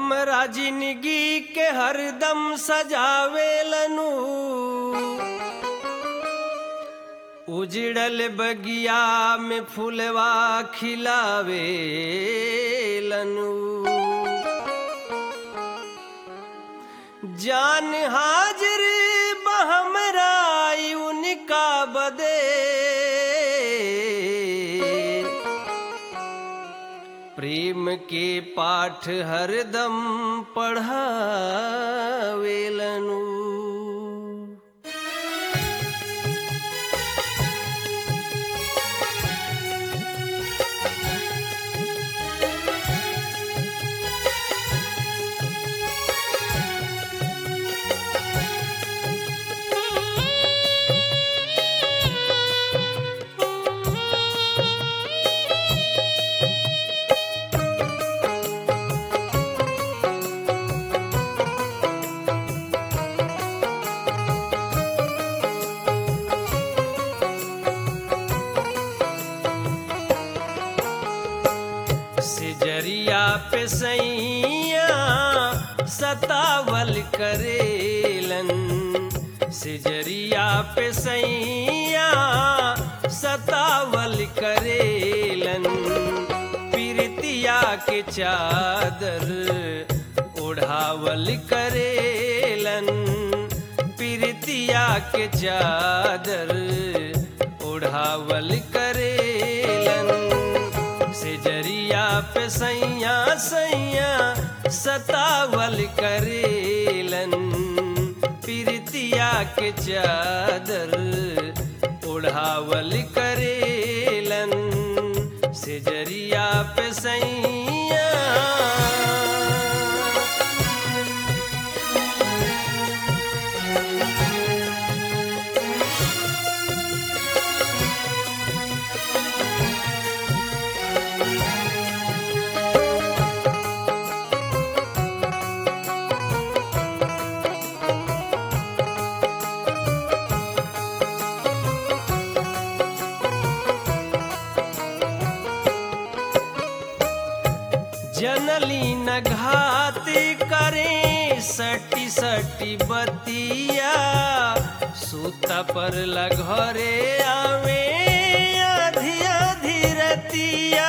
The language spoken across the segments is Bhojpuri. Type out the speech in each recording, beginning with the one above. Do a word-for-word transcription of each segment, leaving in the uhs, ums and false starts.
हमरा जिंदगी के हरदम सजावेलनु उजड़ल बगिया में फुलवा खिलावेलनु जान हाजिर बहमरा उनका बदे प्रेम के पाठ हरदम पढ़ावेलनु सिजरिया पे सैया सतावल करेलन सिजरिया पे सैया सतावल करेलन पीरतिया के चादर ओढ़ावल करेलन पीरतिया के चादर ओढ़ावल करेलन सिजरिया पे सैया सैया सतावल करेलन पीरतिया के चादर ओढ़ावल करेलन सिजरिया पे सैया जनली न घात करे सटी सटी बतिया सूता पर लघरे आवे आधी आधी रतिया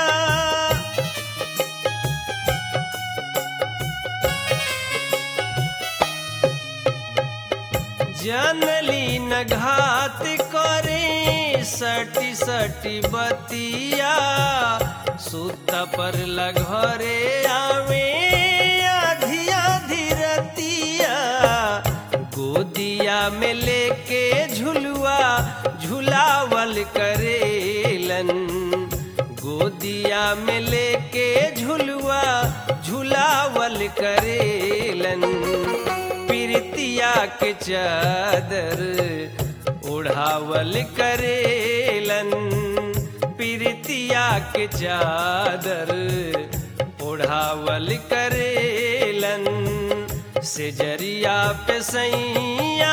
जनली न घात करे सटी सटी बतिया सूत पर लघरे आवे आधी आधी रतिया गोदिया में लेके झुलुआ झुलावल करेलन गोदिया में लेके झुलुआ झुलावल करेलन पीरतिया के चादर ओढ़ावल करेलन पीरतिया के चादर ओढ़ावल करेलन सिजरिया पे सैया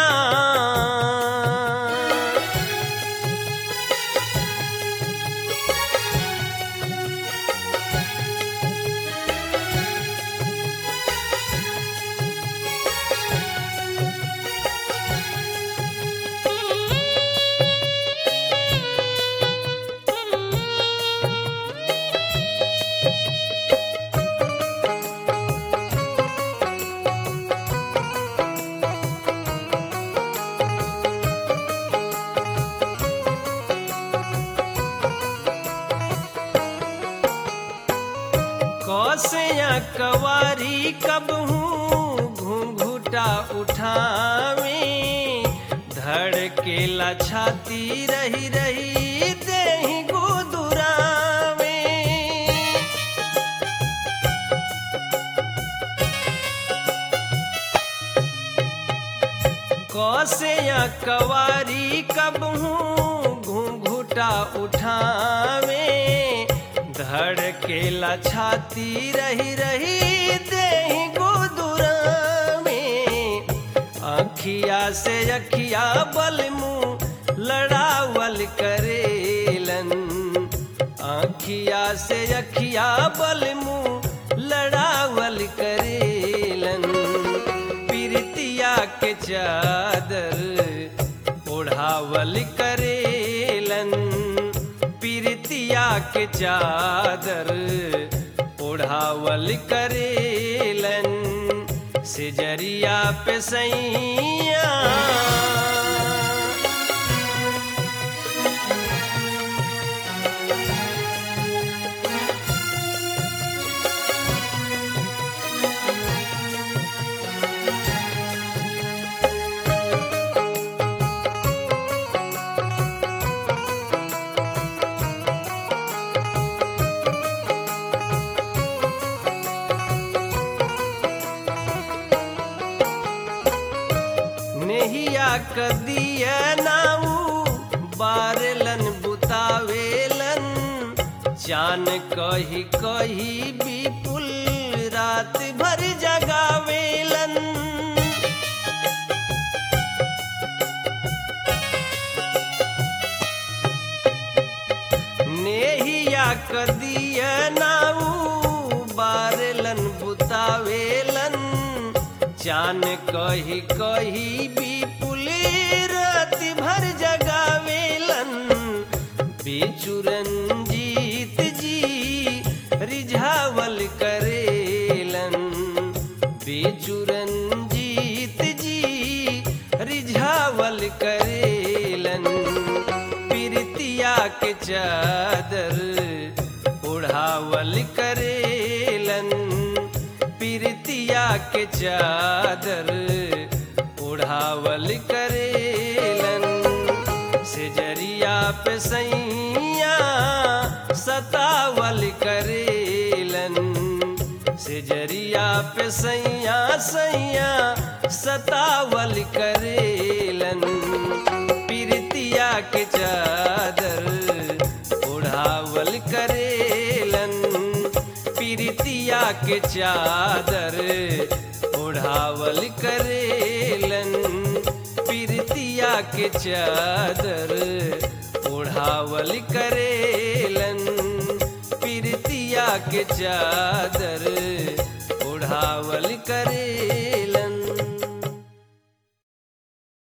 कौसया कवारी कब हूँ घूंघूटा उठावे धड़केला छाती रही रही देहि गुदुरावे कौसया कवारी कब हूँ घूंघूटा उठावे धड़केला छाती रही रही देहि गुदुरावे अखिया से अखिया बल मुँह लड़ावल करेलन आँखिया से अखिया बल मुँह लड़ावल करेलन। पीरितिया के चादर ओढ़ावल करेलन। पीरितिया के चादर ओढ़ावल करेलन। सिजरिया पे सैया नेहिया कदिया नाऊ बारलन बुतावेलन। चान कही कही विपुल रात भर जगावेलन। नेहिया कदिया नाऊ बारलन बुतावेलन। चान कही कही विपुल रात भर जगावेलन। बेचू रंजीत जी रिझावल करेलन। बेचू रंजीत जी रिझावल करेलन। पीरितिया के चादर ओढ़ावल करेलन। पीरितिया के चादर ओढ़ावल करेलन। सिजरिया पे सैया सतावल करेलन। सिजरिया पे सैया सैया सतावल करेलन। पीरितिया के चादर ओढ़ावल करेलन। पीरितिया के चादर ओढ़ावल करेलन। पीरितिया के चादर ओढ़ावल करेलन। पीरितिया के चादर ओढ़ावल करे